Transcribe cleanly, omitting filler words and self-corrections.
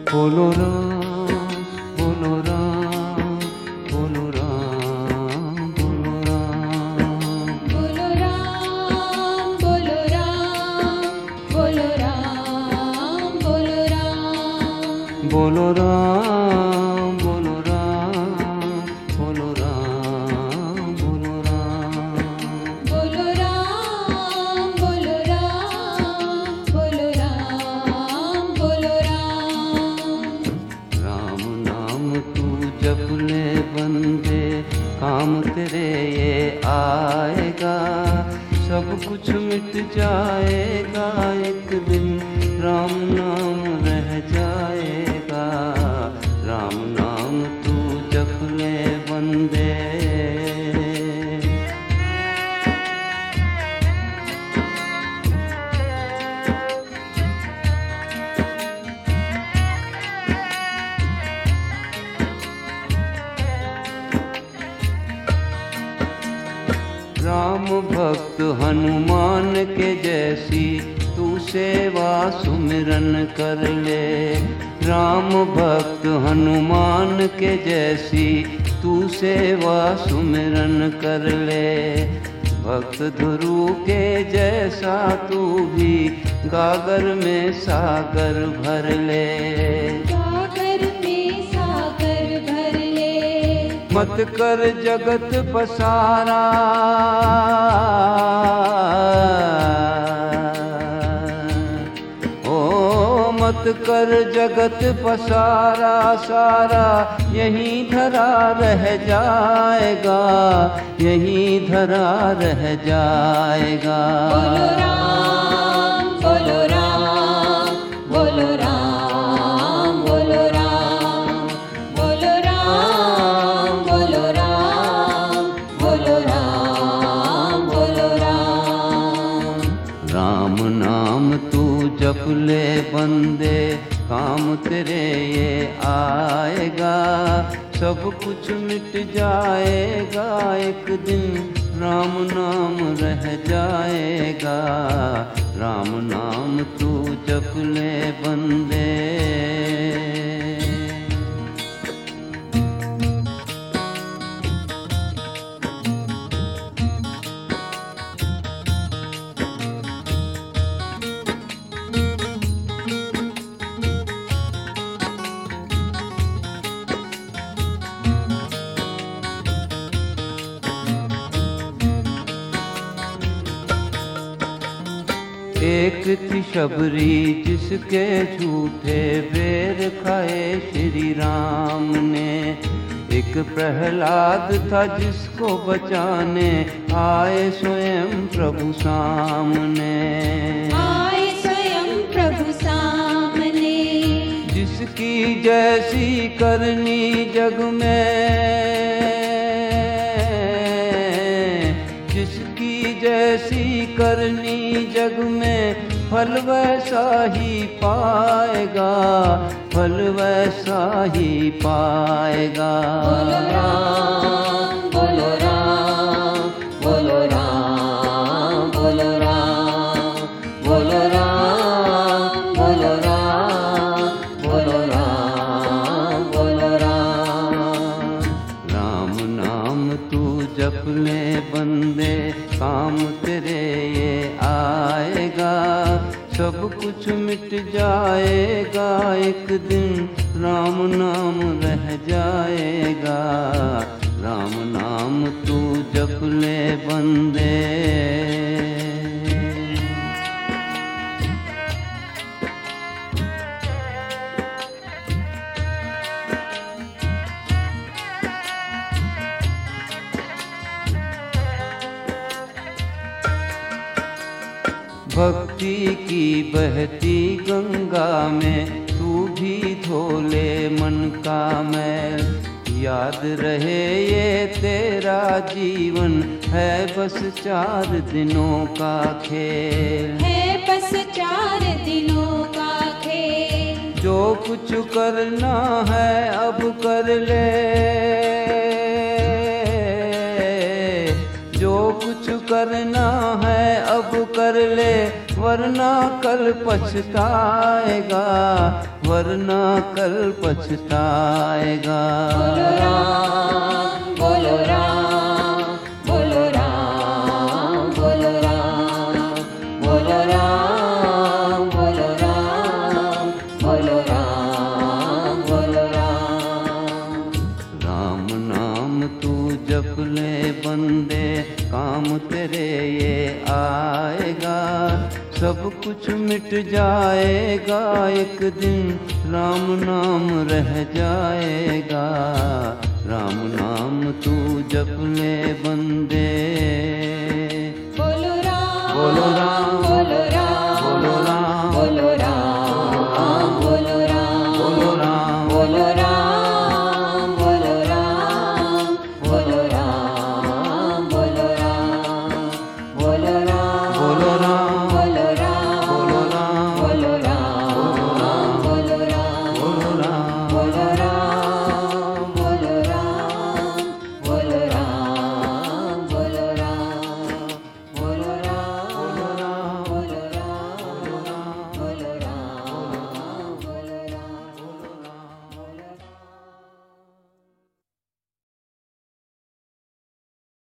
बोलो राम बोलो राम बोलो राम बोलो राम बोलो राम बोलो राम बोलो राम बोलो राम बोलो राम बोलो राम बोलो राम बोलो राम बोलो राम बोलो राम बोलो राम बोलो राम। राम नाम तू जप ले बंदे, काम तेरे ये आएगा। सब कुछ मिट जाएगा एक दिन, राम नाम रह जाएगा। राम नाम तू जप ले बंदे। राम भक्त हनुमान के जैसी तू सेवा सुमिरन कर ले। राम भक्त हनुमान के जैसी तू सेवा सुमिरन कर ले। भक्त ध्रुव के जैसा तू भी गागर में सागर भर ले। सागर में सागर भर ले। मत कर जगत पसारा, ओ मत कर जगत पसारा। सारा यहीं धरा रह जाएगा, यहीं धरा रह जाएगा। बोलो राम बोलो राम बोलो राम बोलो राम बोलो राम बोलो राम बोलो राम बोलो राम। राम नाम तू जप ले बंदे, काम तेरे ये आएगा। सब कुछ मिट जाएगा एक दिन, राम नाम रह जाएगा। राम नाम तू जप ले बंदे। एक थी शबरी जिसके झूठे बेर खाए श्री राम ने। एक प्रहलाद था जिसको बचाने आए स्वयं प्रभु सामने। आए स्वयं प्रभु सामने। जिसकी जैसी करनी जग में, जिसकी जैसी करनी जग में, फल वैसा ही पाएगा, फल वैसा ही पाएगा। बोलो राम बोलो राम बोलो राम बोलो राम बोलो राम बोलो राम बोलो राम बोलो राम। राम नाम तू जप ले बंदे, काम तेरे ये आएगा। सब कुछ मिट जाएगा एक दिन, राम नाम रह जाएगा। राम नाम तू जप ले बंदे। भक्ति की बहती गंगा में तू भी धो ले मन का मैल। याद रहे ये तेरा जीवन है बस 4 दिनों का खेल। है बस 4 दिनों का खेल। जो कुछ करना है अब कर ले, जो कुछ करना है अब कर ले। वरना कल पछताएगा, वरना कल पछताएगा। बोलो राम बोलो राम बोलो राम बोलो राम बोलो राम बोलो राम बोलो राम बोलो राम। राम नाम तू जप ले बंदे, काम तेरे ये आएगा। सब कुछ मिट जाएगा एक दिन, राम नाम रह जाएगा। राम नाम तू जप ले बंदे, बोलो राम बोलो राम